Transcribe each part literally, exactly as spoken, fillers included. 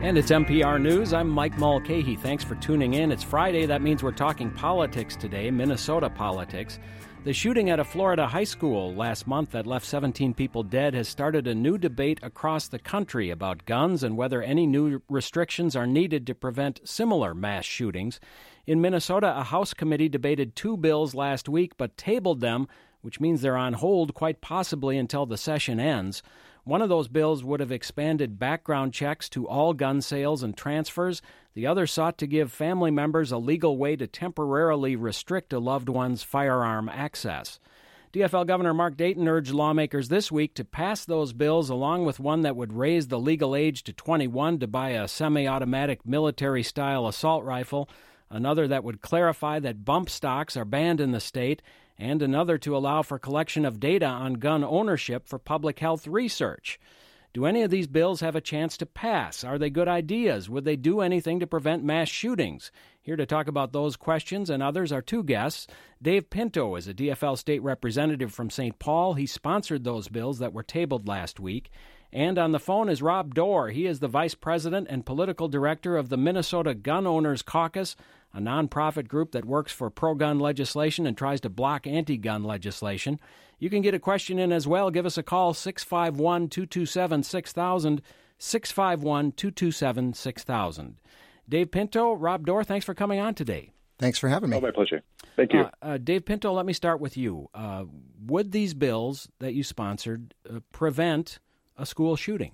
And it's N P R News. I'm Mike Mulcahy. Thanks for tuning in. It's Friday. That means we're talking politics today, Minnesota politics. The shooting at a Florida high school last month that left seventeen people dead has started a new debate across the country about guns and whether any new restrictions are needed to prevent similar mass shootings. In Minnesota, a House committee debated two bills last week but tabled them, which means they're on hold quite possibly until the session ends. One of those bills would have expanded background checks to all gun sales and transfers. The other sought to give family members a legal way to temporarily restrict a loved one's firearm access. D F L Governor Mark Dayton urged lawmakers this week to pass those bills along with one that would raise the legal age to twenty-one to buy a semi-automatic military-style assault rifle, another that would clarify that bump stocks are banned in the state, and another to allow for collection of data on gun ownership for public health research. Do any of these bills have a chance to pass? Are they good ideas? Would they do anything to prevent mass shootings? Here to talk about those questions and others are two guests. Dave Pinto is a D F L state representative from Saint Paul. He sponsored those bills that were tabled last week. And on the phone is Rob Doar. He is the vice president and political director of the Minnesota Gun Owners Caucus, a nonprofit group that works for pro-gun legislation and tries to block anti-gun legislation. You can get a question in as well. Give us a call, six five one, two two seven, six thousand, six five one, two two seven, six thousand. Dave Pinto, Rob Doar, thanks for coming on today. Thanks for having me. Oh, my pleasure. Thank you. Uh, uh, Dave Pinto, let me start with you. Uh, would these bills that you sponsored uh, prevent a school shooting?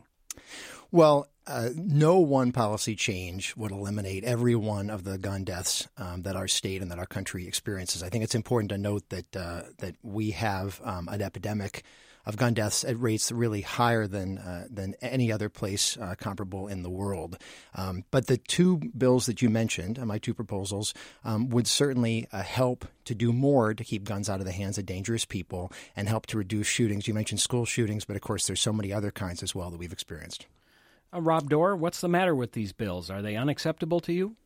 Well, uh, no one policy change would eliminate every one of the gun deaths um, that our state and that our country experiences. I think it's important to note that uh, that we have um, an epidemic of gun deaths at rates really higher than uh, than any other place uh, comparable in the world. Um, but the two bills that you mentioned, uh, my two proposals, um, would certainly uh, help to do more to keep guns out of the hands of dangerous people and help to reduce shootings. You mentioned school shootings, but of course there's so many other kinds as well that we've experienced. Uh, Rob Doar, what's the matter with these bills? Are they unacceptable to you?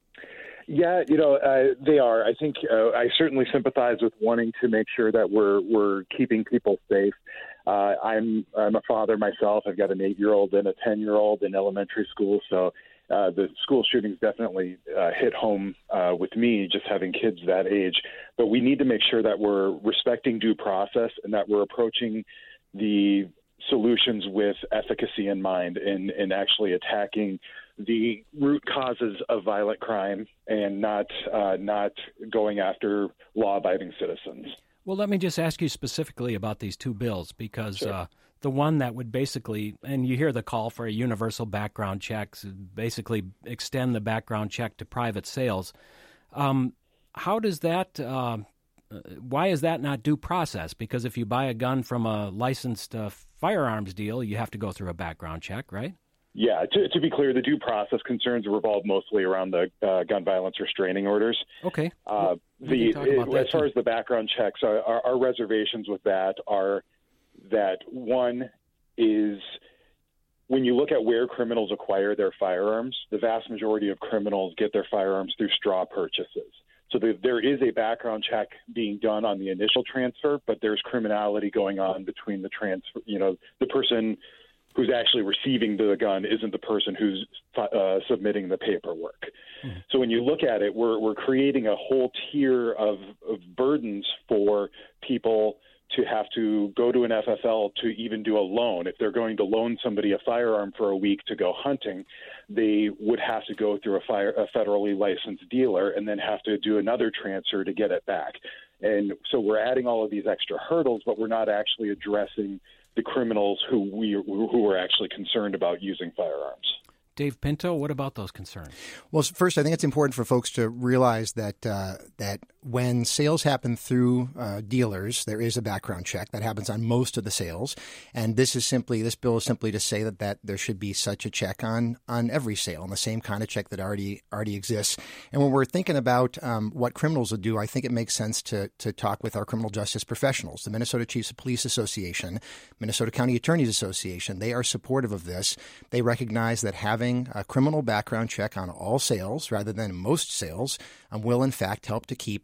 Yeah, you know, uh, they are. I think uh, I certainly sympathize with wanting to make sure that we're we're keeping people safe. Uh, I'm I'm a father myself. I've got an eight-year-old and a ten-year-old in elementary school, so uh, the school shootings definitely uh, hit home uh, with me, just having kids that age. But we need to make sure that we're respecting due process and that we're approaching the solutions with efficacy in mind and, and actually attacking the root causes of violent crime and not uh, not going after law-abiding citizens. Well, let me just ask you specifically about these two bills, because sure. uh, the one that would basically, and you hear the call for a universal background check, basically extend the background check to private sales. Um, how does that, uh, why is that not due process? Because if you buy a gun from a licensed uh, firearms deal, you have to go through a background check, right? Yeah, to, to be clear, the due process concerns revolve mostly around the uh, gun violence restraining orders. Okay. Uh, the it, as far as the background checks, our, our, our reservations with that are that one is when you look at where criminals acquire their firearms, the vast majority of criminals get their firearms through straw purchases. So the, there is a background check being done on the initial transfer, but there's criminality going on between the transfer. You know, the person who's actually receiving the gun isn't the person who's uh, submitting the paperwork. Mm-hmm. So when you look at it, we're we're creating a whole tier of, of burdens for people to have to go to an F F L to even do a loan. If they're going to loan somebody a firearm for a week to go hunting, they would have to go through a, fire, a federally licensed dealer and then have to do another transfer to get it back. And so we're adding all of these extra hurdles, but we're not actually addressing the criminals who we who are actually concerned about using firearms. Dave Pinto, what about those concerns? Well, first, I think it's important for folks to realize that uh, that when sales happen through uh, dealers, there is a background check that happens on most of the sales, and this is simply this bill is simply to say that, that there should be such a check on on every sale, and the same kind of check that already already exists. And when we're thinking about um, what criminals would do, I think it makes sense to to talk with our criminal justice professionals, the Minnesota Chiefs of Police Association, Minnesota County Attorneys Association. They are supportive of this. They recognize that having a criminal background check on all sales rather than most sales um, will in fact help to keep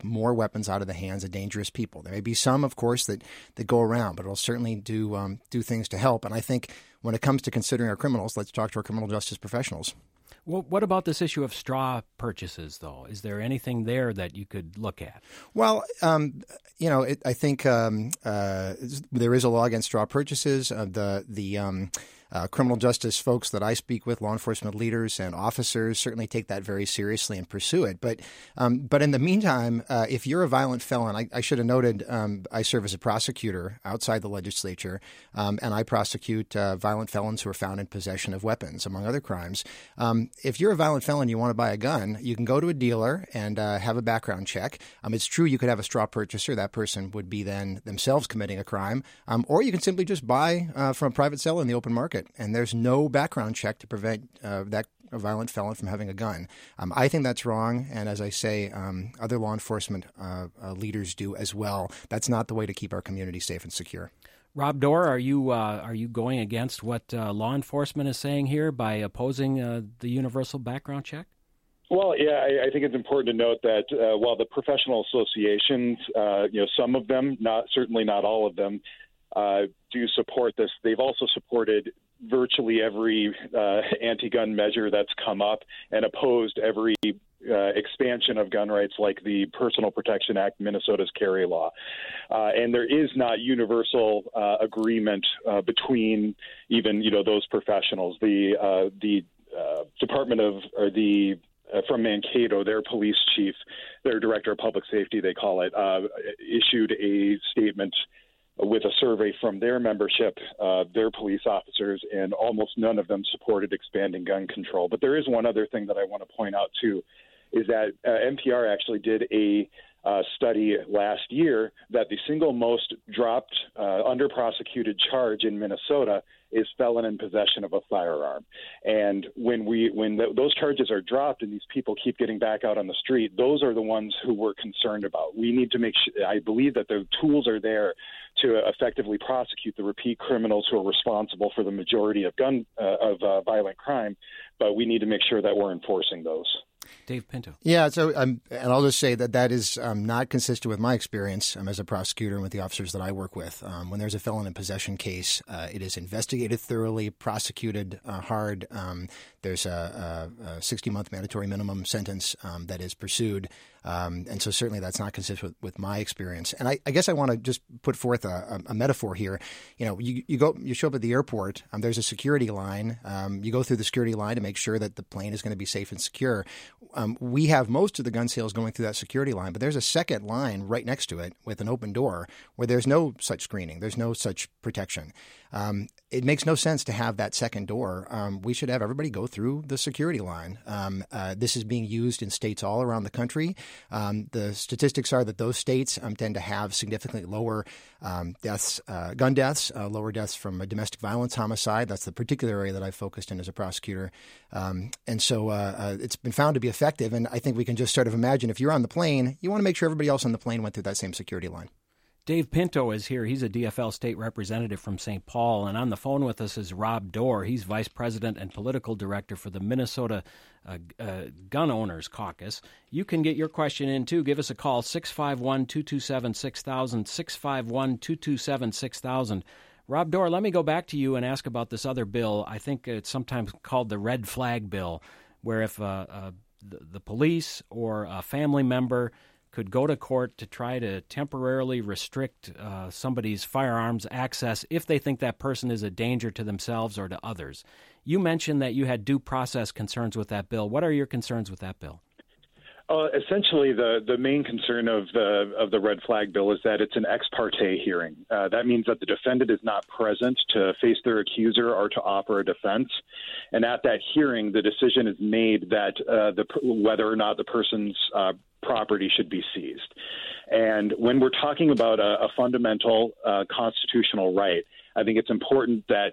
more weapons out of the hands of dangerous people. There may be some, of course, that, that go around, but it'll certainly do um, do things to help. And I think when it comes to considering our criminals, let's talk to our criminal justice professionals. Well, what about this issue of straw purchases, though? Is there anything there that you could look at? Well, um, you know, it, I think um, uh, there is a law against straw purchases. Uh, the the um, uh, criminal justice folks that I speak with, law enforcement leaders and officers, certainly take that very seriously and pursue it. But um, but in the meantime, uh, if you're a violent felon, I, I should have noted um, I serve as a prosecutor outside the legislature, um, and I prosecute uh, violent felons who are found in possession of weapons, among other crimes. Um, if you're a violent felon, you want to buy a gun, you can go to a dealer and uh, have a background check. Um, it's true you could have a straw purchaser. That person would be then themselves committing a crime. Um, or you can simply just buy uh, from a private seller in the open market. And there's no background check to prevent uh, that a violent felon from having a gun. Um, I think that's wrong. And as I say, um, other law enforcement uh, uh, leaders do as well. That's not the way to keep our community safe and secure. Rob Doar, are you uh, are you going against what uh, law enforcement is saying here by opposing uh, the universal background check? Well, yeah, I, I think it's important to note that uh, while the professional associations, uh, you know, some of them, not certainly not all of them, uh, do support this, they've also supported virtually every uh, anti-gun measure that's come up and opposed every uh, expansion of gun rights like the Personal Protection Act, Minnesota's carry law. Uh, and there is not universal uh, agreement uh, between even, you know, those professionals. The uh, the uh, Department of or the Uh, from Mankato, their police chief, their director of public safety, they call it, uh, issued a statement with a survey from their membership, uh, their police officers, and almost none of them supported expanding gun control. But there is one other thing that I want to point out, too, is that uh, N P R actually did a uh, study last year that the single most dropped uh, under-prosecuted charge in Minnesota is felon in possession of a firearm. And when we when th- those charges are dropped and these people keep getting back out on the street, those are the ones who we're concerned about. We need to make sure, I believe that the tools are there to effectively prosecute the repeat criminals who are responsible for the majority of gun uh, of uh, violent crime, but we need to make sure that we're enforcing those. Dave Pinto. Yeah, so um, and I'll just say that that is um, not consistent with my experience um, as a prosecutor and with the officers that I work with. Um, when there's a felon in possession case, uh, it is investigated thoroughly, prosecuted uh, hard. Um, there's a sixty-month mandatory minimum sentence um, that is pursued. Um, and so certainly that's not consistent with, with my experience. And I, I guess I want to just put forth a, a, a metaphor here. You know, you, you go, you show up at the airport, um, there's a security line. Um, you go through the security line to make sure that the plane is going to be safe and secure. Um, we have most of the gun sales going through that security line, but there's a second line right next to it with an open door where there's no such screening. There's no such protection. Um, it makes no sense to have that second door. Um, we should have everybody go through the security line. Um, uh, this is being used in states all around the country. Um, the statistics are that those states um, tend to have significantly lower um, deaths, uh, gun deaths, uh, lower deaths from a domestic violence homicide. That's the particular area that I focused in as a prosecutor. Um, and so uh, uh, it's been found to be effective. And I think we can just sort of imagine if you're on the plane, you want to make sure everybody else on the plane went through that same security line. Dave Pinto is here. He's a D F L state representative from Saint Paul. And on the phone with us is Rob Doar. He's vice president and political director for the Minnesota uh, uh, Gun Owners Caucus. You can get your question in, too. Give us a call, six five one, two two seven, six thousand, six five one, two two seven, six thousand. Rob Doar, let me go back to you and ask about this other bill. I think it's sometimes called the red flag bill, where if uh, uh, the, the police or a family member could go to court to try to temporarily restrict uh, somebody's firearms access if they think that person is a danger to themselves or to others. You mentioned that you had due process concerns with that bill. What are your concerns with that bill? Uh, essentially, the, the main concern of the of the red flag bill is that it's an ex parte hearing. Uh, that means that the defendant is not present to face their accuser or to offer a defense. And at that hearing, the decision is made that uh, the whether or not the person's uh, property should be seized. And when we're talking about a, a fundamental uh, constitutional right, I think it's important that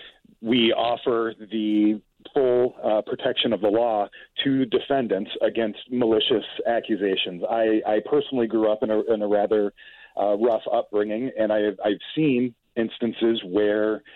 we offer the full uh, protection of the law to defendants against malicious accusations. I, I personally grew up in a, in a rather uh, rough upbringing, and I've, I've seen instances where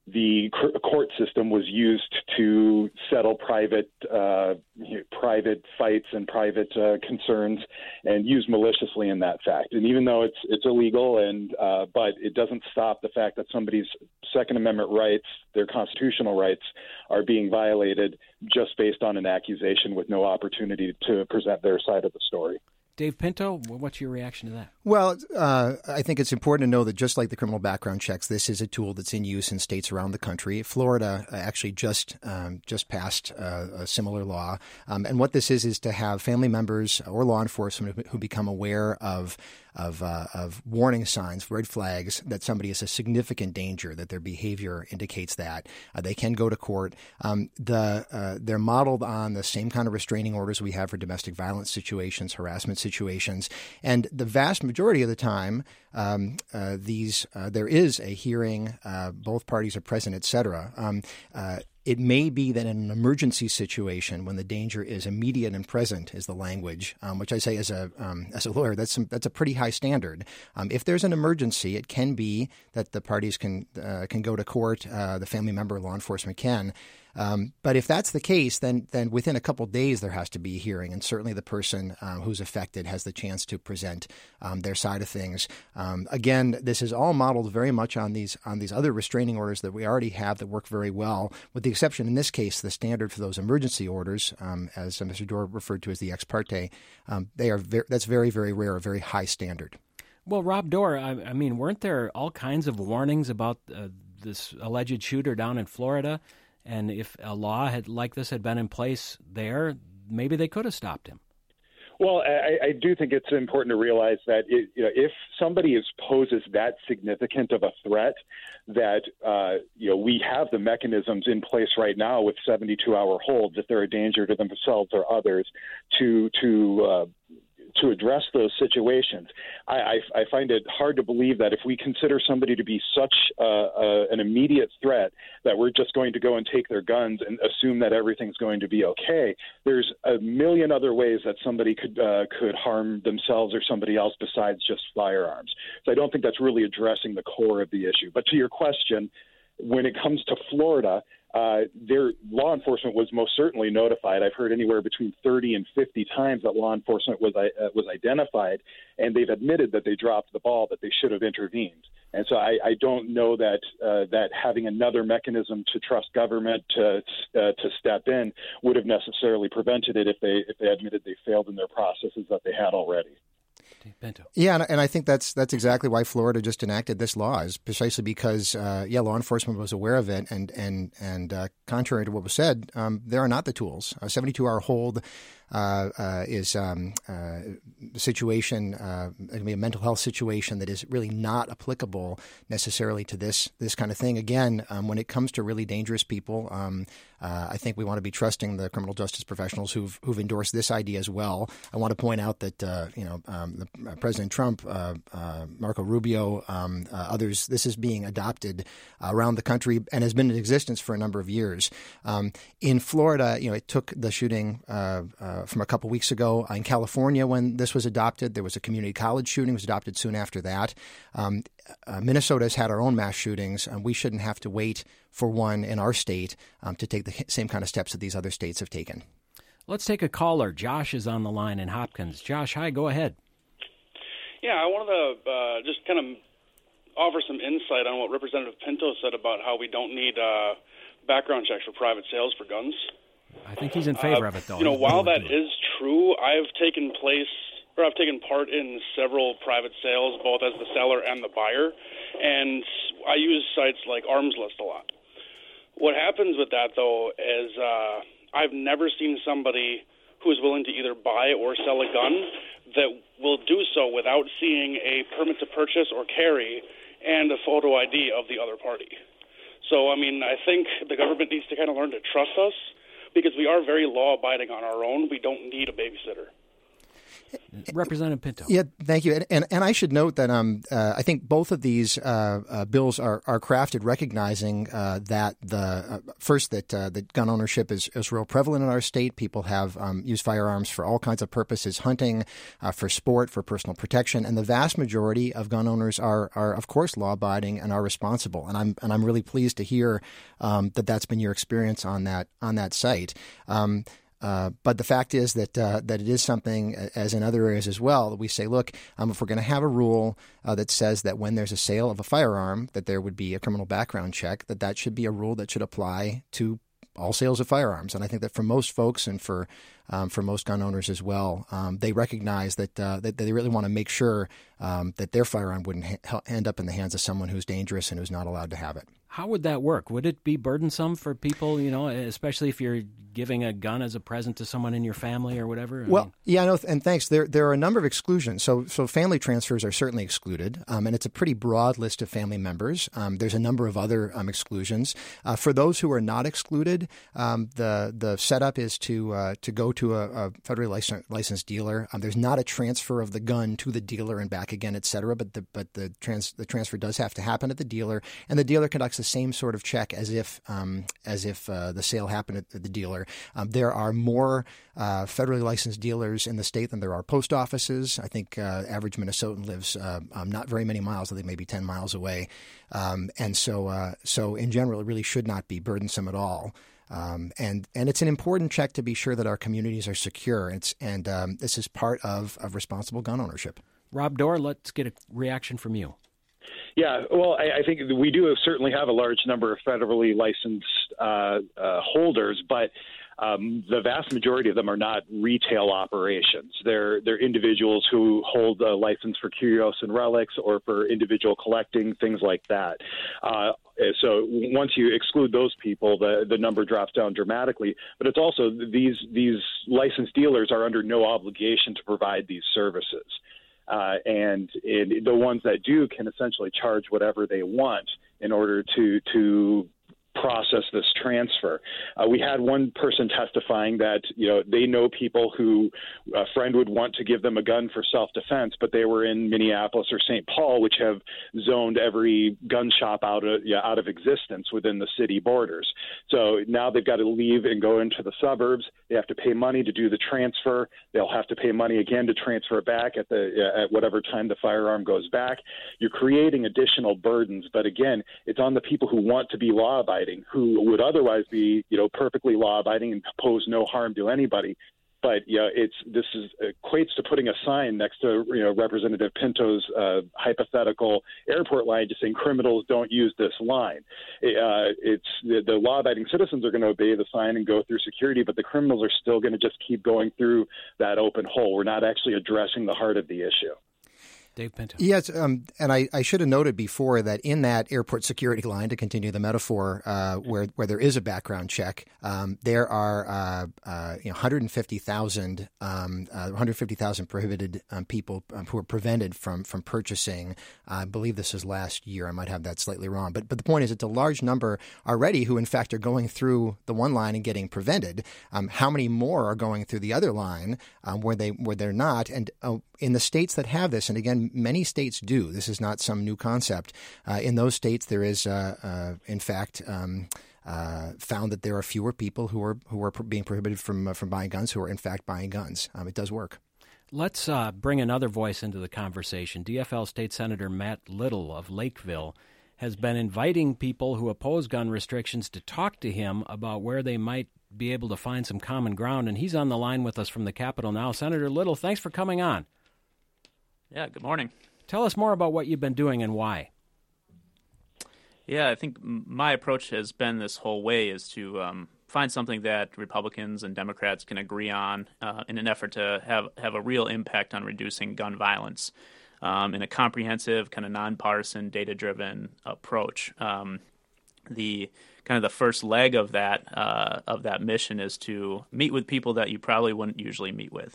the court system was used to settle private uh, private fights and private uh, concerns, and used maliciously in that fact. And even though it's it's illegal, and uh, but it doesn't stop the fact that somebody's Second Amendment rights, their constitutional rights, are being violated just based on an accusation with no opportunity to present their side of the story. Dave Pinto, what's your reaction to that? Well, uh, I think it's important to know that just like the criminal background checks, this is a tool that's in use in states around the country. Florida actually just um, just passed uh, a similar law. Um, and what this is is to have family members or law enforcement who become aware of of, uh, of warning signs, red flags, that somebody is a significant danger, that their behavior indicates that. Uh, they can go to court. Um, the uh, they're modeled on the same kind of restraining orders we have for domestic violence situations, harassment situations. And the vast majority of the time, um, uh, these uh, there is a hearing, uh, both parties are present, et cetera. Um, uh, It may be that in an emergency situation, when the danger is immediate and present, is the language, um, which I say as a um, as a lawyer, that's some, that's a pretty high standard. Um, if there's an emergency, it can be that the parties can uh, can go to court, uh, the family member, law enforcement can. Um, but if that's the case, then then within a couple of days there has to be a hearing, and certainly the person um, who's affected has the chance to present um, their side of things. Um, again, this is all modeled very much on these on these other restraining orders that we already have that work very well, with the exception in this case the standard for those emergency orders, um, as Mister Doar referred to as the ex parte. Um, they are ver- that's very very rare, a very high standard. Well, Rob Doar, I, I mean, weren't there all kinds of warnings about uh, this alleged shooter down in Florida? And if a law had like this had been in place there, maybe they could have stopped him. Well, I, I do think it's important to realize that it, you know, if somebody is poses that significant of a threat, that uh, you know we have the mechanisms in place right now with seventy-two hour holds if they're a danger to themselves or others to to. Uh, to address those situations. I, I, I find it hard to believe that if we consider somebody to be such uh, uh, an immediate threat that we're just going to go and take their guns and assume that everything's going to be okay. There's a million other ways that somebody could uh, could harm themselves or somebody else besides just firearms. So I don't think that's really addressing the core of the issue. But to your question, when it comes to Florida, Uh, their law enforcement was most certainly notified. I've heard anywhere between thirty and fifty times that law enforcement was uh, was identified, and they've admitted that they dropped the ball, that they should have intervened. And so I, I don't know that uh, that having another mechanism to trust government to uh, to step in would have necessarily prevented it if they if they admitted they failed in their processes that they had already. Pinto. Yeah, and, and I think that's that's exactly why Florida just enacted this law, is precisely because, uh, yeah, law enforcement was aware of it, and and and uh, contrary to what was said, um, there are not the tools. A seventy-two hour hold uh, uh, is um, uh, a situation, uh, it can be a mental health situation that is really not applicable necessarily to this this kind of thing. Again, um, when it comes to really dangerous people, um, uh, I think we want to be trusting the criminal justice professionals who've who've endorsed this idea as well. I want to point out that uh, you know um, the, uh, President Trump, uh, uh, Marco Rubio, um, uh, others, this is being adopted uh, around the country and has been in existence for a number of years. Um, in Florida, you know, it took the shooting uh, uh, from a couple weeks ago. In California, when this was adopted, there was a community college shooting, was adopted soon after that. Um, uh, Minnesota has had our own mass shootings, and we shouldn't have to wait for one in our state um, to take the same kind of steps that these other states have taken. Let's take a caller. Josh is on the line in Hopkins. Josh, hi, go ahead. Yeah, I wanted to uh, just kind of offer some insight on what Representative Pinto said about how we don't need uh, background checks for private sales for guns. I think he's in favor uh, of it, though. You know, while that is true, I've taken place or I've taken part in several private sales, both as the seller and the buyer, and I use sites like Arms List a lot. What happens with that, though, is uh, I've never seen somebody who is willing to either buy or sell a gun that will do so without seeing a permit to purchase or carry and a photo I D of the other party. So, I mean, I think the government needs to kind of learn to trust us because we are very law-abiding on our own. We don't need a babysitter. Representative Pinto. Yeah, thank you. And and, and I should note that um, uh, I think both of these uh, uh, bills are, are crafted recognizing uh, that the uh, first that uh, that gun ownership is, is real prevalent in our state. People have um, used firearms for all kinds of purposes, hunting, uh, for sport, for personal protection, and the vast majority of gun owners are are of course law-abiding and are responsible. And I'm and I'm really pleased to hear um, that that's been your experience on that on that site. Um, Uh, but the fact is that uh, that it is something, as in other areas as well, that we say, look, um, if we're going to have a rule uh, that says that when there's a sale of a firearm, that there would be a criminal background check, that that should be a rule that should apply to all sales of firearms. And I think that for most folks and for um, for most gun owners as well, um, they recognize that uh, that they really want to make sure um, that their firearm wouldn't ha- end up in the hands of someone who's dangerous and who's not allowed to have it. How would that work? Would it be burdensome for people, you know, especially if you're giving a gun as a present to someone in your family or whatever? I well, mean... yeah, no, and thanks. There there are a number of exclusions. So so family transfers are certainly excluded, um, and it's a pretty broad list of family members. Um, there's a number of other um, exclusions. Uh, for those who are not excluded, um, the the setup is to uh, to go to a, a federally licensed, licensed dealer. Um, there's not a transfer of the gun to the dealer and back again, et cetera, but the but the trans the transfer does have to happen at the dealer, and the dealer conducts the same sort of check as if um, as if uh, the sale happened at the dealer. Um, there are more uh, federally licensed dealers in the state than there are post offices. I think uh, average Minnesotan lives uh, um, not very many miles. I think maybe ten miles away, um, and so uh, so in general, it really should not be burdensome at all. Um, and and it's an important check to be sure that our communities are secure. It's and um, this is part of of responsible gun ownership. Rob Doar, let's get a reaction from you. Yeah, well, I, I think we do certainly have a large number of federally licensed uh, uh, holders, but um, the vast majority of them are not retail operations. They're they're individuals who hold a license for curios and relics or for individual collecting, things like that. Uh, so once you exclude those people, the, the number drops down dramatically. But it's also these these licensed dealers are under no obligation to provide these services. Uh, and it, the ones that do can essentially charge whatever they want in order to to process this transfer. Uh, we had one person testifying that, you know, they know people who a friend would want to give them a gun for self-defense, but they were in Minneapolis or Saint Paul, which have zoned every gun shop out of, yeah, out of existence within the city borders. So now they've got to leave and go into the suburbs. They have to pay money to do the transfer. They'll have to pay money again to transfer it back at the uh, at whatever time the firearm goes back. You're creating additional burdens, but again, it's on the people who want to be law-abiding, who would otherwise be, you know, perfectly law-abiding and pose no harm to anybody. But yeah, it's this is equates to putting a sign next to, you know, Representative Pinto's uh, hypothetical airport line, just saying criminals don't use this line. Uh, it's the, the law-abiding citizens are going to obey the sign and go through security, but the criminals are still going to just keep going through that open hole. We're not actually addressing the heart of the issue. Dave Pinto. Yes, um, and I, I should have noted before that in that airport security line, to continue the metaphor, uh, where where there is a background check, um, there are uh, uh, you know, one hundred fifty thousand um, uh, one hundred fifty thousand prohibited um, people um, who are prevented from from purchasing. I believe this is last year. I might have that slightly wrong, but but the point is, it's a large number already who, in fact, are going through the one line and getting prevented. Um, how many more are going through the other line um, where they where they're not? And uh, in the states that have this, and again, many states do. This is not some new concept. Uh, in those states, there is, uh, uh, in fact, um, uh, found that there are fewer people who are who are being prohibited from uh, from buying guns who are in fact buying guns. Um, it does work. Let's uh, bring another voice into the conversation. D F L State Senator Matt Little of Lakeville has been inviting people who oppose gun restrictions to talk to him about where they might be able to find some common ground, and he's on the line with us from the Capitol now. Senator Little, thanks for coming on. Yeah, good morning. Tell us more about what you've been doing and why. Yeah, I think my approach has been this whole way is to um, find something that Republicans and Democrats can agree on uh, in an effort to have, have a real impact on reducing gun violence um, in a comprehensive, kind of nonpartisan, data-driven approach. Um, the kind of the first leg of that uh, of that mission is to meet with people that you probably wouldn't usually meet with.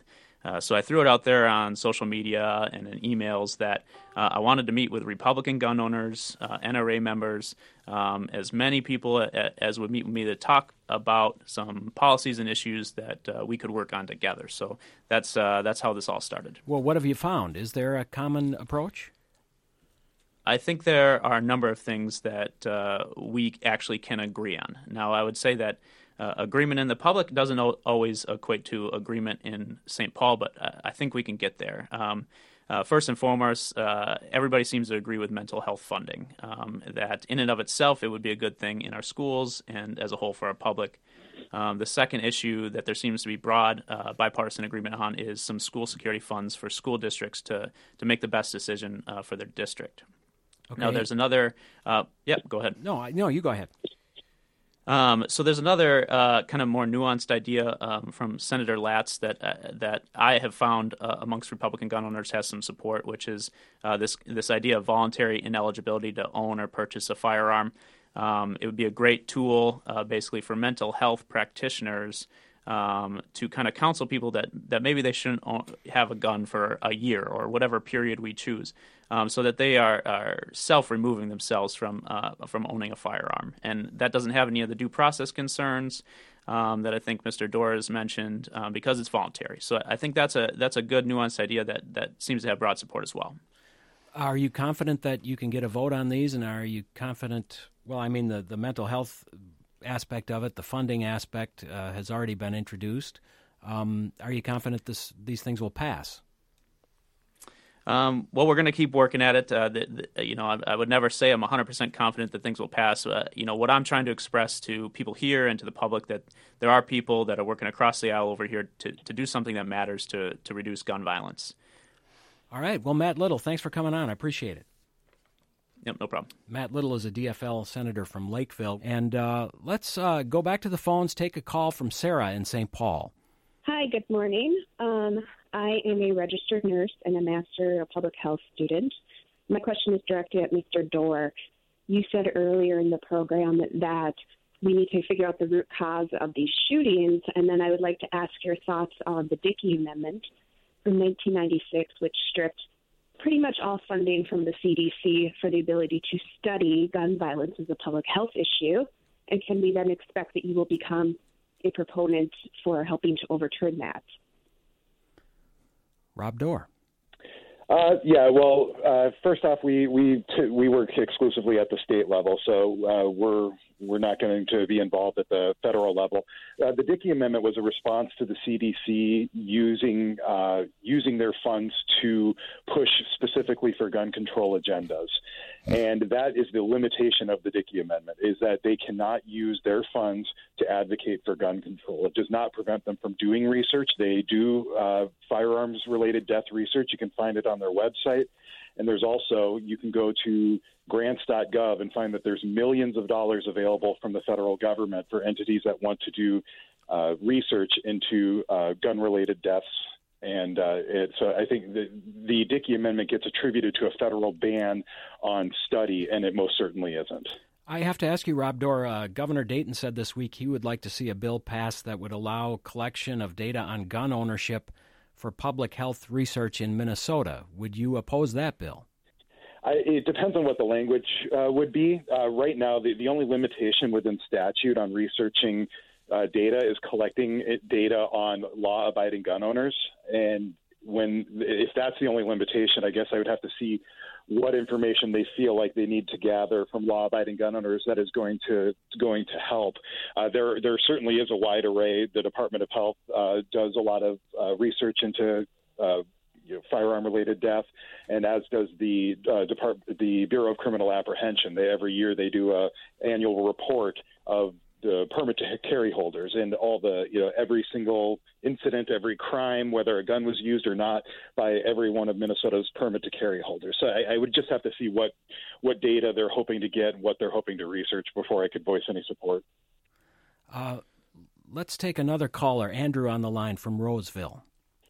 Uh, so I threw it out there on social media and in emails that uh, I wanted to meet with Republican gun owners, uh, N R A members, um, as many people a, as would meet with me to talk about some policies and issues that uh, we could work on together. So that's uh, that's how this all started. Well, what have you found? Is there a common approach? I think there are a number of things that uh, we actually can agree on. Now, I would say that Uh, agreement in the public doesn't o- always equate to agreement in Saint Paul, but uh, I think we can get there. Um, uh, first and foremost, uh, everybody seems to agree with mental health funding, um, that in and of itself it would be a good thing in our schools and as a whole for our public. Um, the second issue that there seems to be broad uh, bipartisan agreement on is some school security funds for school districts to, to make the best decision uh, for their district. Okay. Now, there's another uh, – yeah, go ahead. No, I, no, you go ahead. Um, so there's another uh, kind of more nuanced idea um, from Senator Latz that uh, that I have found uh, amongst Republican gun owners has some support, which is uh, this this idea of voluntary ineligibility to own or purchase a firearm. Um, it would be a great tool, uh, basically, for mental health practitioners um, to kind of counsel people that, that maybe they shouldn't own, have a gun for a year or whatever period we choose, um, so that they are, are self-removing themselves from uh, from owning a firearm. And that doesn't have any of the due process concerns um, that I think Mister Doar has mentioned um, because it's voluntary. So I think that's a that's a good nuanced idea that, that seems to have broad support as well. Are you confident that you can get a vote on these, and are you confident, well, I mean, the, the mental health aspect of it, the funding aspect uh, has already been introduced. Um, are you confident this these things will pass? Um, well, we're going to keep working at it. Uh, the, the, you know, I, I would never say I'm one hundred percent confident that things will pass. Uh, you know, what I'm trying to express to people here and to the public that there are people that are working across the aisle over here to, to do something that matters to, to reduce gun violence. All right. Well, Matt Little, thanks for coming on. I appreciate it. Yep, no problem. Matt Little is a D F L senator from Lakeville. And uh, let's uh, go back to the phones, take a call from Sarah in Saint Paul. Hi, good morning. Um, I am a registered nurse and a Master of Public Health student. My question is directed at Mister Doar. You said earlier in the program that we need to figure out the root cause of these shootings, and then I would like to ask your thoughts on the Dickey Amendment from nineteen ninety-six, which stripped pretty much all funding from the C D C for the ability to study gun violence as a public health issue. And can we then expect that you will become a proponent for helping to overturn that? Rob Doar. Uh, yeah, well, uh, first off, we we t- we work exclusively at the state level, so uh, we're we're not going to be involved at the federal level. Uh, the Dickey Amendment was a response to the C D C using uh, using their funds to push specifically for gun control agendas, and that is the limitation of the Dickey Amendment, is that they cannot use their funds to advocate for gun control. It does not prevent them from doing research. They do uh, firearms-related death research. You can find it on their website. And there's also, you can go to grants dot gov and find that there's millions of dollars available from the federal government for entities that want to do uh, research into uh, gun-related deaths. And uh, it, so I think the, the Dickey Amendment gets attributed to a federal ban on study, and it most certainly isn't. I have to ask you, Rob Doar, uh, Governor Dayton said this week he would like to see a bill passed that would allow collection of data on gun ownership for public health research in Minnesota. Would you oppose that bill? I, it depends on what the language uh, would be. Uh, right now, the, the only limitation within statute on researching uh, data is collecting it, data on law-abiding gun owners. And when if that's the only limitation, I guess I would have to see what information they feel like they need to gather from law-abiding gun owners that is going to going to help. Uh, there, there certainly is a wide array. The Department of Health uh, does a lot of uh, research into uh, you know, firearm-related death, and as does the uh, Depart- the Bureau of Criminal Apprehension. They every year they do a annual report of the permit to carry holders and all the, you know, every single incident, every crime, whether a gun was used or not, by every one of Minnesota's permit to carry holders. So I, I would just have to see what, what data they're hoping to get, what they're hoping to research before I could voice any support. Uh, let's take another caller, Andrew on the line from Roseville.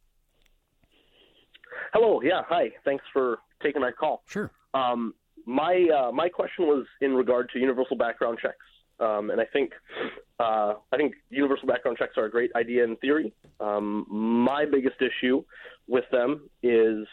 Hello. Yeah. Hi. Thanks for taking my call. Sure. Um, my uh, my question was in regard to universal background checks. Um, and I think Uh, I think universal background checks are a great idea in theory. Um, my biggest issue with them is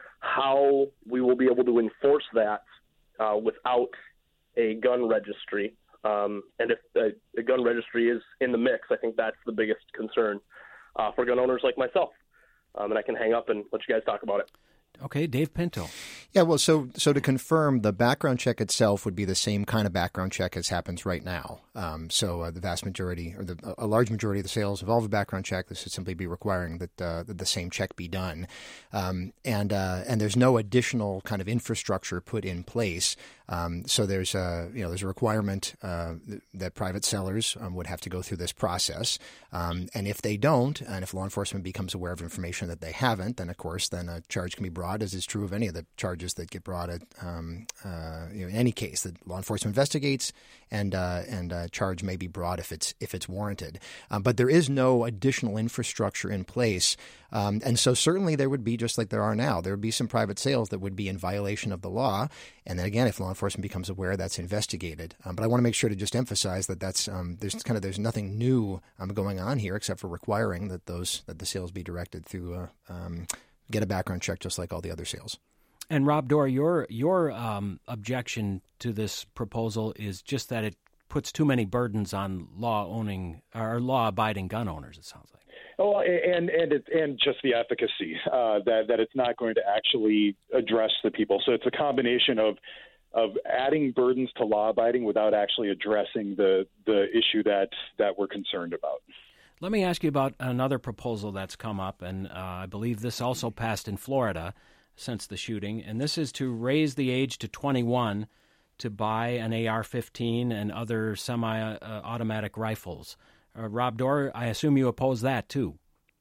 how we will be able to enforce that uh, without a gun registry. Um, and if a, a gun registry is in the mix, I think that's the biggest concern uh, for gun owners like myself. Um, and I can hang up and let you guys talk about it. Okay, Dave Pinto. Yeah, well, so so to confirm, the background check itself would be the same kind of background check as happens right now. Um, so uh, the vast majority, or the, a large majority of the sales involve a background check. This would simply be requiring that, uh, that the same check be done. Um, and uh, and there's no additional kind of infrastructure put in place. Um, so there's a, you know, there's a requirement uh, that private sellers um, would have to go through this process. Um, and if they don't, and if law enforcement becomes aware of information that they haven't, then, of course, then a charge can be brought, as is true of any of the charges that get brought at, um, uh, you know, in any case that law enforcement investigates, and uh, and a charge may be brought if it's if it's warranted. Um, but there is no additional infrastructure in place. Um, and so certainly there would be, just like there are now, there would be some private sales that would be in violation of the law. And then again, if law enforcement becomes aware, that's investigated. Um, but I want to make sure to just emphasize that that's um, there's kind of there's nothing new um, going on here except for requiring that those that the sales be directed through uh, um, get a background check just like all the other sales. And Rob Doar, your your um, objection to this proposal is just that it puts too many burdens on law owning or law abiding gun owners. It sounds like. Oh, and and it, and just the efficacy uh, that that it's not going to actually address the people. So it's a combination of of adding burdens to law abiding without actually addressing the the issue that that we're concerned about. Let me ask you about another proposal that's come up, and uh, I believe this also passed in Florida since the shooting, and this is to raise the age to twenty-one to buy an A R fifteen and other semi-automatic rifles. Uh, Rob Doar, I assume you oppose that too.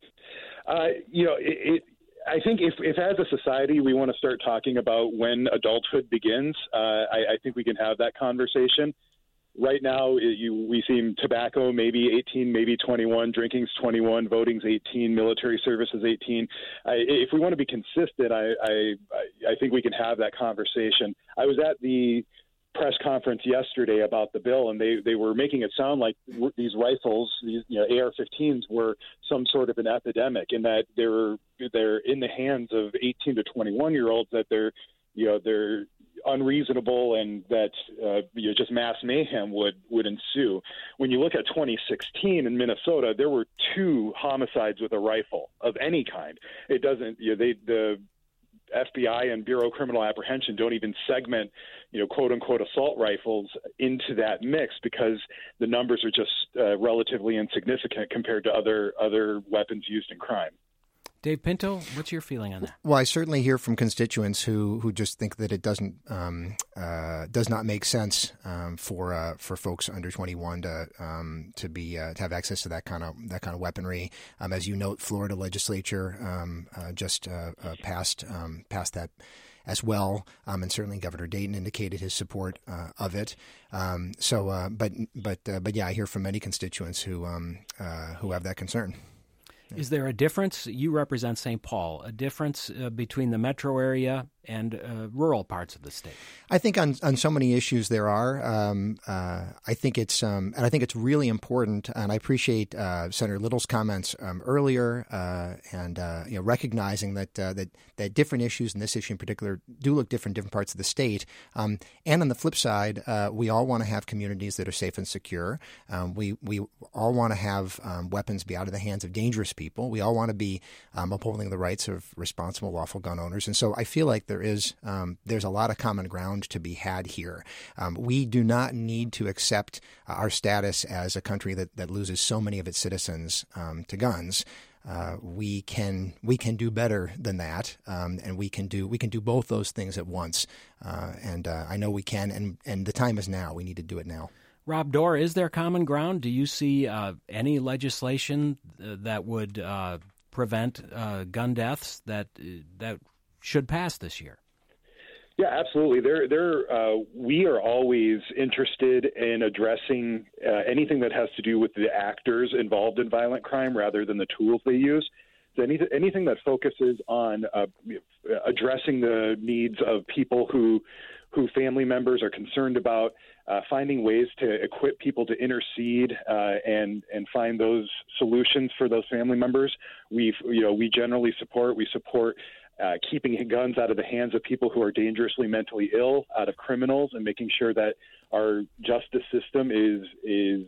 Uh, you know, it, it, I think if, if as a society we want to start talking about when adulthood begins, uh, I, I think we can have that conversation. Right now, it, you, we see tobacco maybe eighteen, maybe twenty-one, drinking's twenty-one, voting's eighteen, military service is eighteen. I, if we want to be consistent, I, I, I think we can have that conversation. I was at the press conference yesterday about the bill, and they, they were making it sound like these rifles, these you know, A R fifteens, were some sort of an epidemic, in that they're they're in the hands of eighteen to twenty-one year olds, that they're you know they're unreasonable, and that uh, you know, just mass mayhem would would ensue. When you look at twenty sixteen in Minnesota, there were two homicides with a rifle of any kind. It doesn't you know, they the F B I and Bureau of Criminal Apprehension don't even segment, you know, quote unquote assault rifles into that mix, because the numbers are just uh, relatively insignificant compared to other other weapons used in crime. Dave Pinto, what's your feeling on that? Well, I certainly hear from constituents who, who just think that it doesn't um, uh, does not make sense um, for uh, for folks under twenty-one to um, to be uh, to have access to that kind of that kind of weaponry. Um, as you note, Florida legislature um, uh, just uh, uh, passed um, passed that as well, um, and certainly Governor Dayton indicated his support uh, of it. Um, so, uh, but but uh, but yeah, I hear from many constituents who um, uh, who have that concern. Is there a difference? You represent Saint Paul, a difference uh, between the metro area and uh, rural parts of the state? I think on on so many issues there are. Um, uh, I think it's um, and I think it's really important. And I appreciate uh, Senator Little's comments um, earlier, uh, and uh, you know, recognizing that uh, that that different issues, and this issue in particular, do look different in different parts of the state. Um, and on the flip side, uh, we all want to have communities that are safe and secure. Um, we we all want to have um, weapons be out of the hands of dangerous people. We all want to be um, upholding the rights of responsible, lawful gun owners. And so I feel like there is um, there's a lot of common ground to be had here. Um, we do not need to accept uh, our status as a country that, that loses so many of its citizens um, to guns. Uh, we can we can do better than that, um, and we can do we can do both those things at once. Uh, and uh, I know we can, and and the time is now. We need to do it now. Rob Doar, is there common ground? Do you see uh, any legislation uh, that would uh, prevent uh, gun deaths that uh, that should pass this year? Yeah, absolutely. There, there. Uh, we are always interested in addressing uh, anything that has to do with the actors involved in violent crime rather than the tools they use. So anything, anything that focuses on uh, addressing the needs of people who who family members are concerned about, uh, finding ways to equip people to intercede uh, and and find those solutions for those family members. We've you know we generally support we support. Uh, keeping guns out of the hands of people who are dangerously mentally ill, out of criminals, and making sure that our justice system is is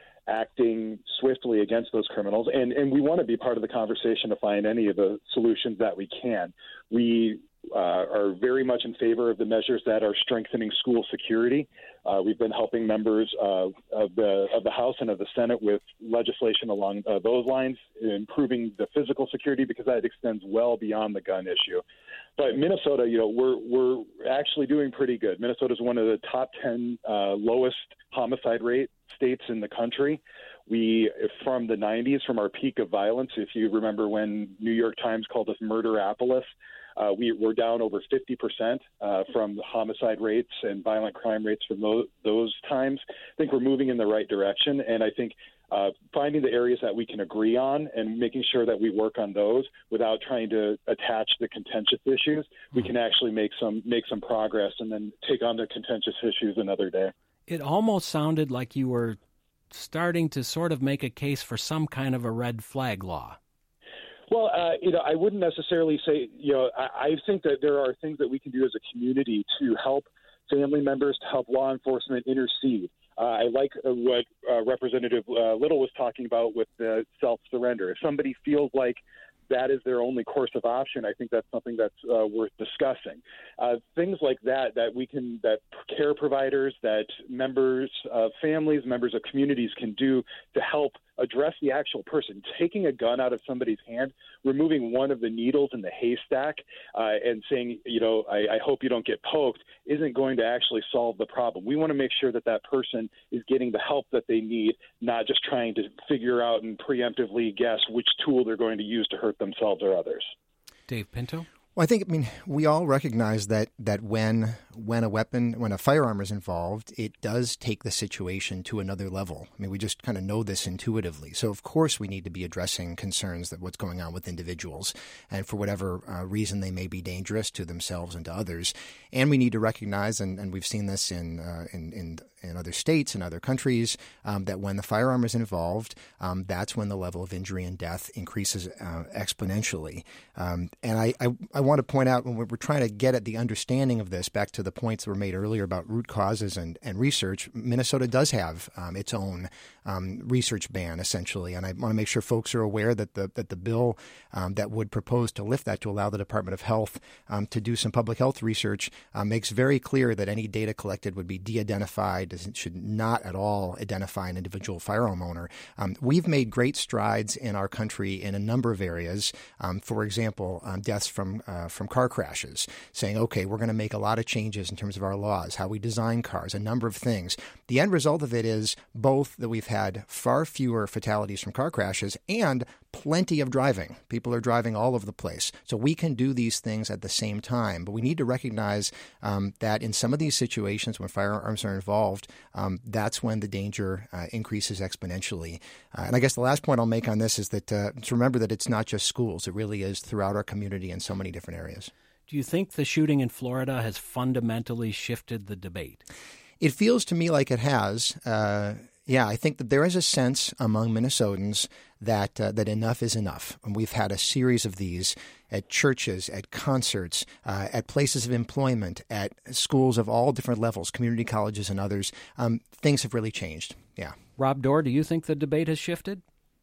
acting swiftly against those criminals. And and we want to be part of the conversation to find any of the solutions that we can. We uh, are very much in favor of the measures that are strengthening school security. Uh, we've been helping members uh, of the of the House and of the Senate with legislation along uh, those lines, improving the physical security, because that extends well beyond the gun issue. But Minnesota, you know, we're we're actually doing pretty good. Minnesota is one of the top ten uh, lowest homicide rate states in the country. We, from the nineties, from our peak of violence, if you remember when New York Times called us Murderapolis, uh, we, we're down over fifty percent uh, from the homicide rates and violent crime rates from those, those times. I think we're moving in the right direction, and I think uh, finding the areas that we can agree on and making sure that we work on those without trying to attach the contentious issues, we can actually make some make some progress and then take on the contentious issues another day. It almost sounded like you were starting to sort of make a case for some kind of a red flag law. Well, uh, you know, I wouldn't necessarily say, you know, I, I think that there are things that we can do as a community to help family members, to help law enforcement intercede. Uh, I like uh, what uh, Representative uh, Little was talking about with the self-surrender. If somebody feels like that is their only course of option, I think that's something that's uh, worth discussing. Uh, things like that, that we can, that care providers, that members of families, members of communities can do to help address the actual person. Taking a gun out of somebody's hand, removing one of the needles in the haystack, uh, and saying, you know, I, I hope you don't get poked, isn't going to actually solve the problem. We want to make sure that that person is getting the help that they need, not just trying to figure out and preemptively guess which tool they're going to use to hurt themselves or others. Dave Pinto? Well, I think, I mean, we all recognize that that when when a weapon, when a firearm is involved, it does take the situation to another level. I mean, we just kind of know this intuitively. So, of course, we need to be addressing concerns that what's going on with individuals, and for whatever uh, reason they may be dangerous to themselves and to others. And we need to recognize, and, and we've seen this in uh, in, in in other states and other countries, um, that when the firearm is involved, um, that's when the level of injury and death increases uh, exponentially. Um, and I, I, I want to point out, when we're trying to get at the understanding of this, back to the points that were made earlier about root causes and, and research, Minnesota does have um, its own um, research ban, essentially. And I want to make sure folks are aware that the that the bill um, that would propose to lift that, to allow the Department of Health um, to do some public health research, uh, makes very clear that any data collected would be de-identified. It should not at all identify an individual firearm owner. Um, we've made great strides in our country in a number of areas. Um, for example, um, deaths from uh, from car crashes, saying, okay, we're going to make a lot of changes in terms of our laws, how we design cars, a number of things. The end result of it is both that we've had far fewer fatalities from car crashes and plenty of driving. People are driving all over the place. So we can do these things at the same time. But we need to recognize um, that in some of these situations when firearms are involved, um, that's when the danger uh, increases exponentially. Uh, and I guess the last point I'll make on this is that uh, to remember that it's not just schools. It really is throughout our community in so many different areas. Do you think the shooting in Florida has fundamentally shifted the debate? It feels to me like it has. Uh, yeah, I think that there is a sense among Minnesotans that uh, that enough is enough. And we've had a series of these at churches, at concerts, uh, at places of employment, at schools of all different levels, community colleges and others. Um, things have really changed. Yeah. Rob Doar, do you think the debate has shifted?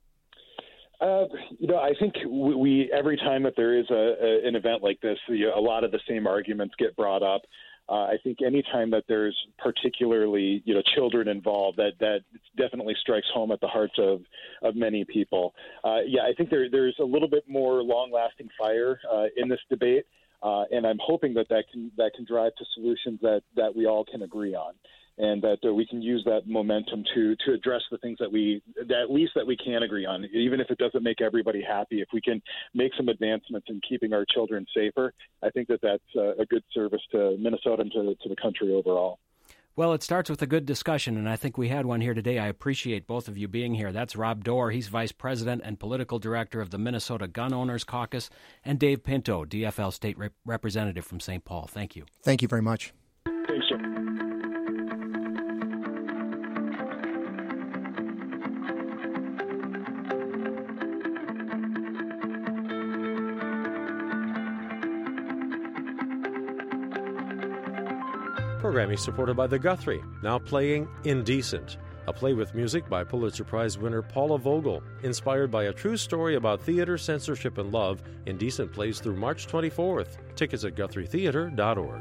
Uh, you know, I think we, we every time that there is a, a, an event like this, you know, a lot of the same arguments get brought up. Uh, I think any time that there's particularly, you know, children involved, that that definitely strikes home at the hearts of, of many people. Uh, yeah, I think there there's a little bit more long-lasting fire uh, in this debate, uh, and I'm hoping that that can that can drive to solutions that, that we all can agree on, and that uh, we can use that momentum to to address the things that we, that at least that we can agree on, even if it doesn't make everybody happy. If we can make some advancements in keeping our children safer, I think that that's uh, a good service to Minnesota and to, to the country overall. Well, it starts with a good discussion, and I think we had one here today. I appreciate both of you being here. That's Rob Doar. He's Vice President and Political Director of the Minnesota Gun Owners Caucus, and Dave Pinto, D F L State Rep- Representative from Saint Paul. Thank you. Thank you very much. Programming supported by the Guthrie, now playing Indecent, a play with music by Pulitzer Prize winner Paula Vogel. Inspired by a true story about theater, censorship, and love, Indecent plays through March twenty-fourth. Tickets at guthrie theater dot org.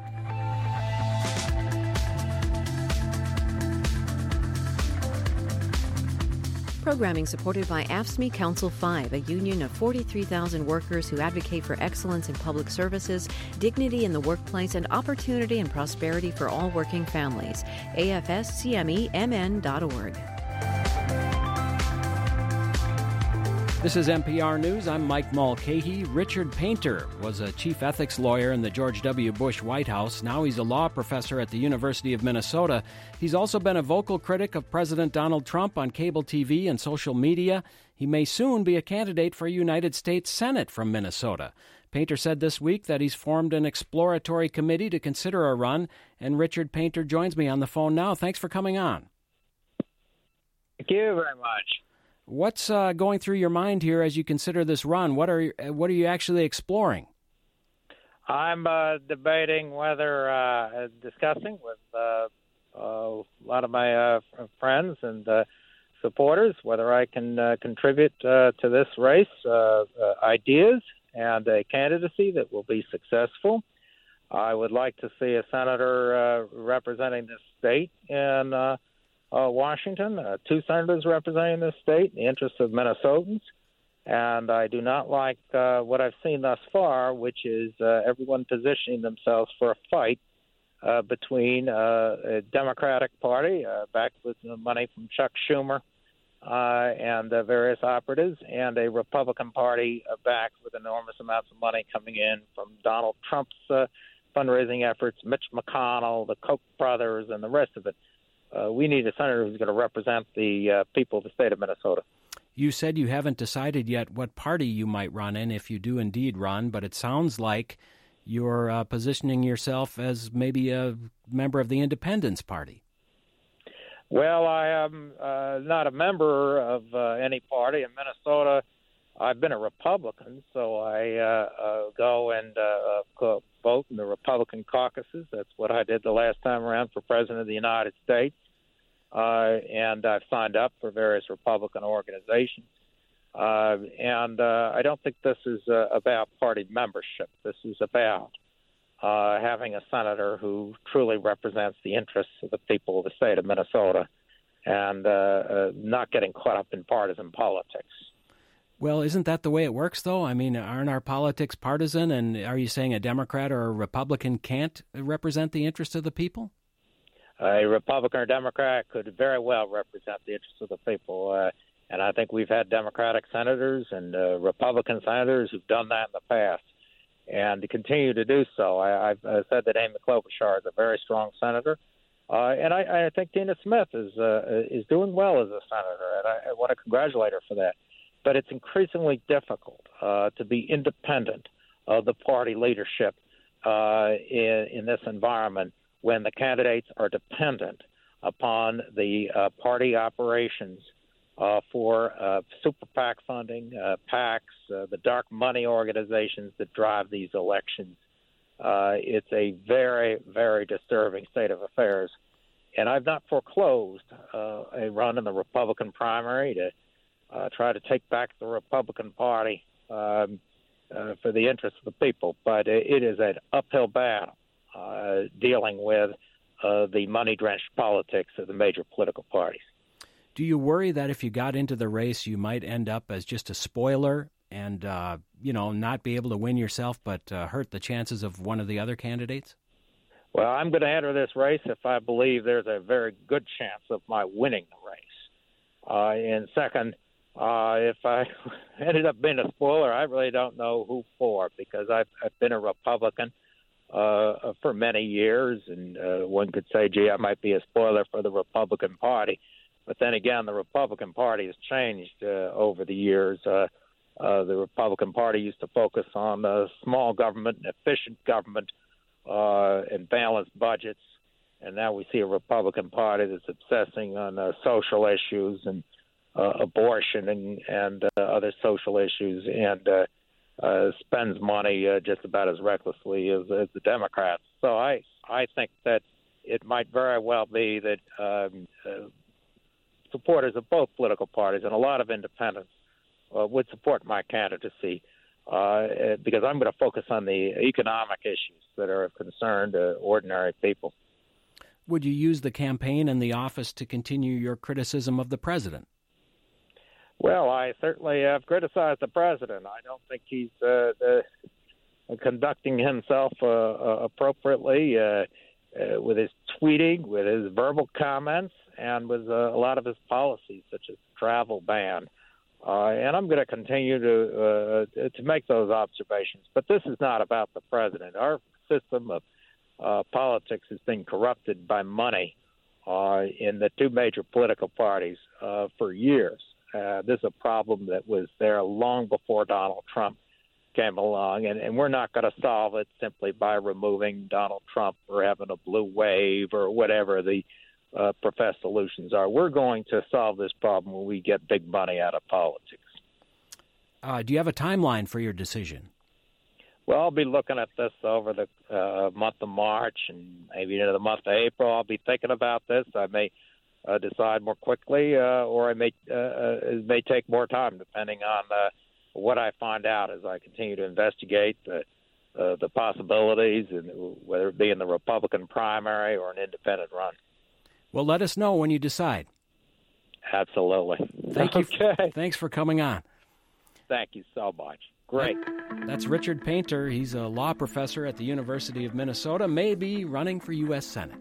Programming supported by A F S C M E Council five, a union of forty-three thousand workers who advocate for excellence in public services, dignity in the workplace, and opportunity and prosperity for all working families. A F S C M E M N dot org. This is N P R News. I'm Mike Mulcahy. Richard Painter was a chief ethics lawyer in the George W. Bush White House. Now he's a law professor at the University of Minnesota. He's also been a vocal critic of President Donald Trump on cable T V and social media. He may soon be a candidate for a United States Senate from Minnesota. Painter said this week that he's formed an exploratory committee to consider a run, and Richard Painter joins me on the phone now. Thanks for coming on. Thank you very much. What's uh, going through your mind here as you consider this run? What are what are you actually exploring? I'm uh, debating whether, uh, discussing with uh, a lot of my uh, friends and uh, supporters, whether I can uh, contribute uh, to this race uh, uh, ideas and a candidacy that will be successful. I would like to see a senator uh, representing this state in uh, Uh, Washington, uh, two senators representing this state, the interests of Minnesotans, and I do not like uh, what I've seen thus far, which is uh, everyone positioning themselves for a fight uh, between uh, a Democratic Party, uh, backed with money from Chuck Schumer uh, and uh, various operatives, and a Republican Party uh, backed with enormous amounts of money coming in from Donald Trump's uh, fundraising efforts, Mitch McConnell, the Koch brothers, and the rest of it. Uh, we need a senator who's going to represent the uh, people of the state of Minnesota. You said you haven't decided yet what party you might run in, if you do indeed run, but it sounds like you're uh, positioning yourself as maybe a member of the Independence Party. Well, I am uh, not a member of uh, any party in Minnesota. I've been a Republican, so I uh, uh, go and uh, vote in the Republican caucuses. That's what I did the last time around for President of the United States. Uh, and I've signed up for various Republican organizations. Uh, and uh, I don't think this is uh, about party membership. This is about uh, having a senator who truly represents the interests of the people of the state of Minnesota and uh, uh, not getting caught up in partisan politics. Well, isn't that the way it works, though? I mean, aren't our politics partisan? And are you saying a Democrat or a Republican can't represent the interests of the people? A Republican or Democrat could very well represent the interests of the people. Uh, and I think we've had Democratic senators and uh, Republican senators who've done that in the past and to continue to do so. I, I've uh, said that Amy Klobuchar is a very strong senator. Uh, and I, I think Tina Smith is uh, is doing well as a senator, and I, I want to congratulate her for that. But it's increasingly difficult uh, to be independent of the party leadership uh, in, in this environment when the candidates are dependent upon the uh, party operations uh, for uh, super PAC funding, uh, PACs, uh, the dark money organizations that drive these elections. Uh, it's a very, very disturbing state of affairs. And I've not foreclosed uh, a run in the Republican primary to uh, try to take back the Republican Party um, uh, for the interests of the people. But it is an uphill battle uh, dealing with uh, the money-drenched politics of the major political parties. Do you worry that if you got into the race, you might end up as just a spoiler and, uh, you know, not be able to win yourself, but uh, hurt the chances of one of the other candidates? Well, I'm going to enter this race if I believe there's a very good chance of my winning the race. Uh, and second, uh, if I ended up being a spoiler, I really don't know who for, because I've, I've been a Republican uh, for many years, and uh, one could say, gee, I might be a spoiler for the Republican Party. But then again, the Republican Party has changed uh, over the years. Uh, uh, the Republican Party used to focus on uh, small government and efficient government uh, and balanced budgets. And now we see a Republican Party that's obsessing on uh, social issues and uh, abortion and, and uh, other social issues, and uh, uh, spends money uh, just about as recklessly as, as the Democrats. So I, I think that it might very well be that um, uh, supporters of both political parties and a lot of independents uh, would support my candidacy uh, because I'm going to focus on the economic issues that are of concern to ordinary people. Would you use the campaign and the office to continue your criticism of the president? Well, I certainly have criticized the president. I don't think he's uh, uh, conducting himself uh, uh, appropriately uh, uh, with his tweeting, with his verbal comments, and with uh, a lot of his policies, such as travel ban. Uh, and I'm going to continue to uh, to make those observations. But this is not about the president. Our system of uh, politics has been corrupted by money uh, in the two major political parties uh, for years. Uh, this is a problem that was there long before Donald Trump came along, and, and we're not going to solve it simply by removing Donald Trump or having a blue wave or whatever the uh, professed solutions are. We're going to solve this problem when we get big money out of politics. Uh, do you have a timeline for your decision? Well, I'll be looking at this over the uh, month of March and maybe into the month of April. I'll be thinking about this. I may uh, decide more quickly, uh, or I may uh, uh, it may take more time, depending on uh, what I find out as I continue to investigate the uh, the possibilities, and whether it be in the Republican primary or an independent run. Well, let us know when you decide. Absolutely. Thank you. Okay. Thanks for coming on. Thank you so much. Great. That's Richard Painter. He's a law professor at the University of Minnesota, may be running for U S Senate.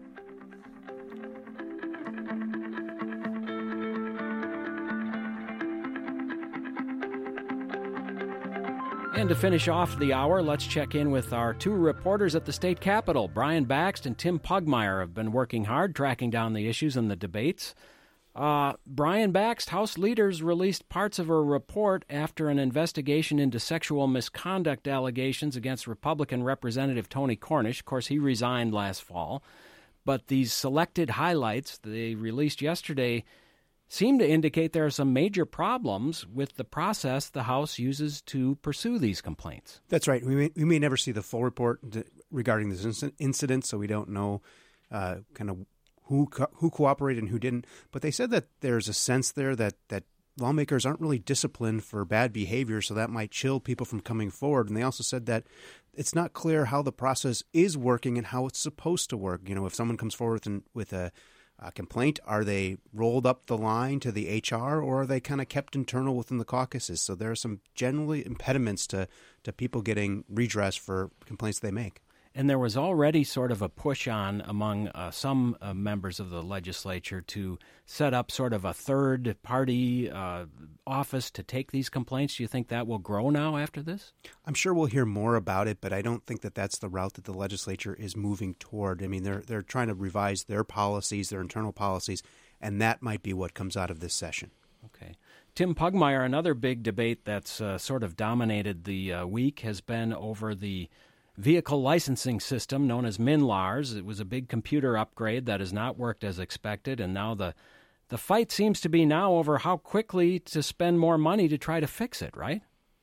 And to finish off the hour, let's check in with our two reporters at the state capitol. Brian Bakst and Tim Pugmire have been working hard tracking down the issues and the debates. Uh, Brian Bakst, House leaders released parts of a report after an investigation into sexual misconduct allegations against Republican Representative Tony Cornish. Of course, he resigned last fall. But these selected highlights they released yesterday seem to indicate there are some major problems with the process the House uses to pursue these complaints. That's right. We may, we may never see the full report regarding this incident, so we don't know uh, kind of who co- who cooperated and who didn't. But they said that there's a sense there that, that lawmakers aren't really disciplined for bad behavior, so that might chill people from coming forward. And they also said that it's not clear how the process is working and how it's supposed to work. You know, if someone comes forward with, an, with a Uh, complaint, are they rolled up the line to the H R, or are they kind of kept internal within the caucuses? So there are some generally impediments to, to people getting redress for complaints they make. And there was already sort of a push on among uh, some uh, members of the legislature to set up sort of a third-party uh, office to take these complaints. Do you think that will grow now after this? I'm sure we'll hear more about it, but I don't think that that's the route that the legislature is moving toward. I mean, they're they're trying to revise their policies, their internal policies, and that might be what comes out of this session. Okay. Tim Pugmire, another big debate that's uh, sort of dominated the uh, week has been over the vehicle licensing system known as MNLARS. It was a big computer upgrade that has not worked as expected, and now the the fight seems to be now over how quickly to spend more money to try to fix it, right?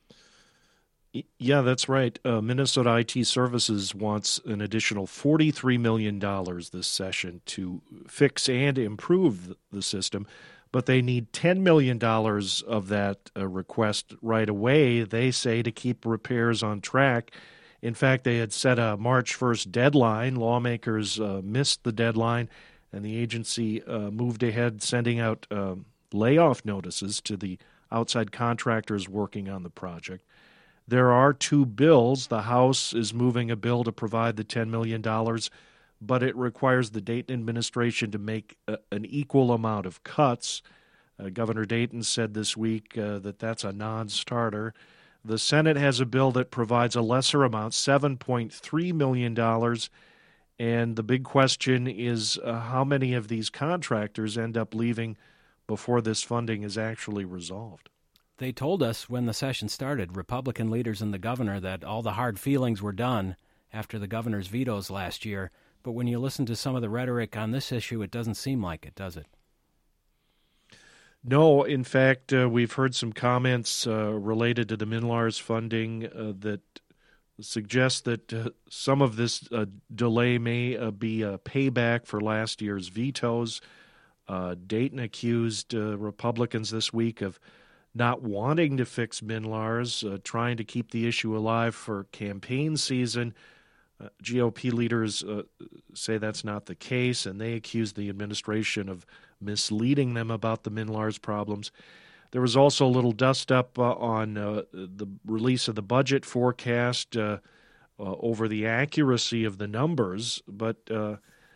Yeah, that's right. Uh, Minnesota I T Services wants an additional forty-three million dollars this session to fix and improve the system, but they need ten million dollars of that uh, request right away, they say, to keep repairs on track. In fact, they had set a March first deadline. Lawmakers uh, missed the deadline, and the agency uh, moved ahead, sending out uh, layoff notices to the outside contractors working on the project. There are two bills. The House is moving a bill to provide the ten million dollars, but it requires the Dayton administration to make a, an equal amount of cuts. Uh, Governor Dayton said this week uh, that that's a non-starter. The Senate has a bill that provides a lesser amount, seven point three million dollars, and the big question is uh, how many of these contractors end up leaving before this funding is actually resolved. They told us when the session started, Republican leaders and the governor, that all the hard feelings were done after the governor's vetoes last year. But when you listen to some of the rhetoric on this issue, it doesn't seem like it, does it? No, in fact, uh, we've heard some comments uh, related to the MNLARS funding uh, that suggests that uh, some of this uh, delay may uh, be a payback for last year's vetoes. Uh, Dayton accused uh, Republicans this week of not wanting to fix MNLARS, uh, trying to keep the issue alive for campaign season. Uh, G O P leaders uh, say that's not the case, and they accuse the administration of misleading them about the MNLARS problems. There was also a little dust-up uh, on uh, the release of the budget forecast uh, uh, over the accuracy of the numbers, but uh,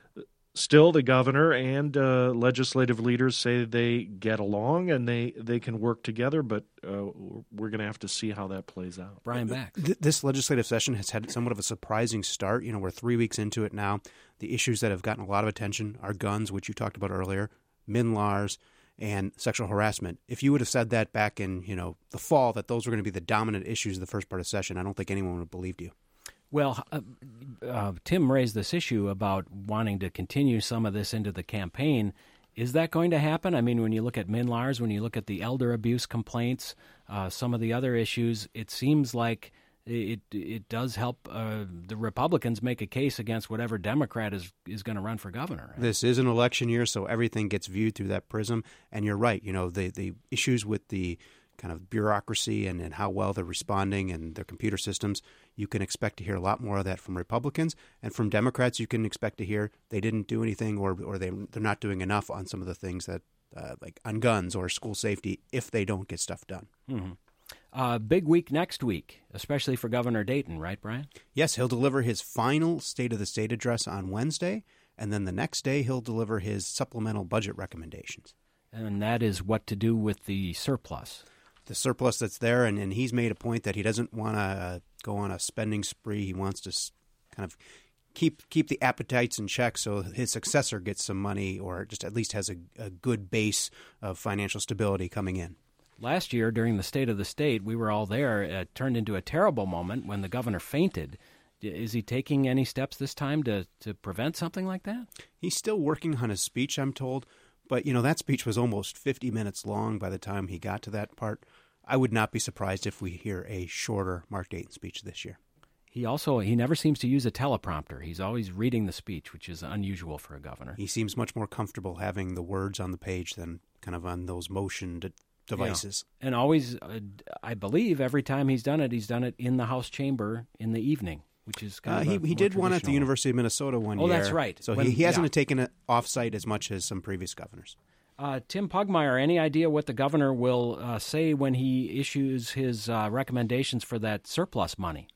still the governor and uh, legislative leaders say they get along and they, they can work together, but uh, we're going to have to see how that plays out. Brian Bax. This legislative session has had somewhat of a surprising start. You know, we're three weeks into it now. The issues that have gotten a lot of attention are guns, which you talked about earlier, MNLARS, and sexual harassment. If you would have said that back in, you know, the fall, that those were going to be the dominant issues of the first part of session, I don't think anyone would have believed you. Well, uh, uh, Tim raised this issue about wanting to continue some of this into the campaign. Is that going to happen? I mean, when you look at MNLARS, when you look at the elder abuse complaints, uh, some of the other issues, it seems like it it does help uh, the Republicans make a case against whatever Democrat is, is going to run for governor. Right? This is an election year, so everything gets viewed through that prism. And you're right. You know, the, the issues with the kind of bureaucracy and, and how well they're responding and their computer systems, you can expect to hear a lot more of that from Republicans. And from Democrats, you can expect to hear they didn't do anything or, or they, they're not doing enough on some of the things that, uh, like on guns or school safety, if they don't get stuff done. Mm-hmm. Uh, big week next week, especially for Governor Dayton, right, Brian? Yes, he'll deliver his final State of the State address on Wednesday, and then the next day he'll deliver his supplemental budget recommendations. And that is what to do with the surplus. The surplus that's there, and, and he's made a point that he doesn't want to uh, go on a spending spree. He wants to s- kind of keep keep the appetites in check so his successor gets some money or just at least has a, a good base of financial stability coming in. Last year, during the State of the State, we were all there. It turned into a terrible moment when the governor fainted. Is he taking any steps this time to, to prevent something like that? He's still working on his speech, I'm told. But, you know, that speech was almost fifty minutes long by the time he got to that part. I would not be surprised if we hear a shorter Mark Dayton speech this year. He also, he never seems to use a teleprompter. He's always reading the speech, which is unusual for a governor. He seems much more comfortable having the words on the page than kind of on those motioned devices. Yeah. And always, uh, I believe, every time he's done it, he's done it in the House chamber in the evening, which is kind uh, of He, he did one at the University of Minnesota one oh, year. Oh, that's right. So when, he, he hasn't yeah. taken it off-site as much as some previous governors. Uh, Tim Pugmire, any idea what the governor will uh, say when he issues his uh, recommendations for that surplus money?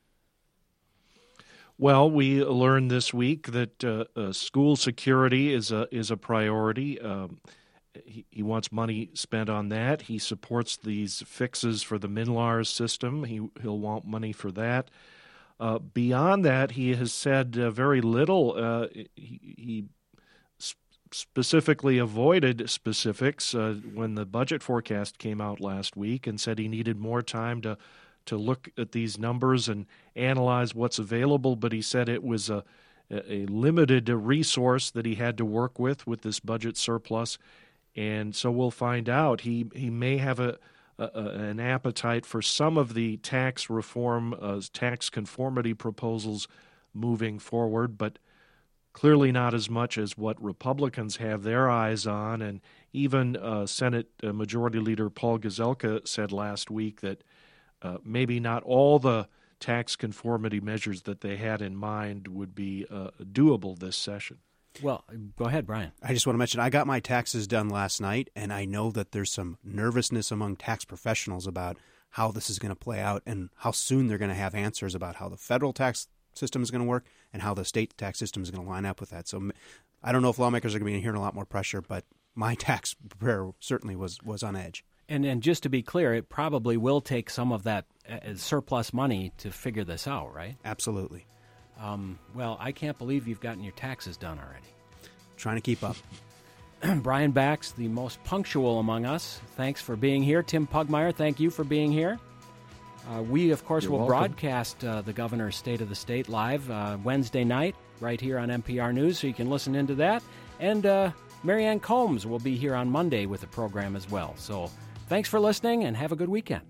Well, we learned this week that uh, uh, school security is a is a priority. Um, he, he wants money spent on that. He supports these fixes for the MNLARS system. He he'll want money for that. Uh, beyond that, he has said uh, very little. Uh, he, he sp- specifically avoided specifics uh, when the budget forecast came out last week and said he needed more time to to look at these numbers and analyze what's available, but he said it was a, a limited resource that he had to work with with this budget surplus, and so we'll find out. He he may have a, a an appetite for some of the tax reform, uh, tax conformity proposals moving forward, but clearly not as much as what Republicans have their eyes on, and even uh, Senate uh, Majority Leader Paul Gazelka said last week that Uh, maybe not all the tax conformity measures that they had in mind would be uh, doable this session. Well, go ahead, Brian. I just want to mention I got my taxes done last night, and I know that there's some nervousness among tax professionals about how this is going to play out and how soon they're going to have answers about how the federal tax system is going to work and how the state tax system is going to line up with that. So I don't know if lawmakers are going to be hearing a lot more pressure, but my tax preparer certainly was, was on edge. And and just to be clear, it probably will take some of that uh, surplus money to figure this out, right? Absolutely. Um, well, I can't believe you've gotten your taxes done already. Trying to keep up. Brian Bax, the most punctual among us, thanks for being here. Tim Pugmire, thank you for being here. Uh, we, of course, You're will welcome. broadcast uh, the Governor's State of the State live uh, Wednesday night right here on N P R News, so you can listen into that. And uh, Marianne Combs will be here on Monday with the program as well. So thanks for listening, and have a good weekend.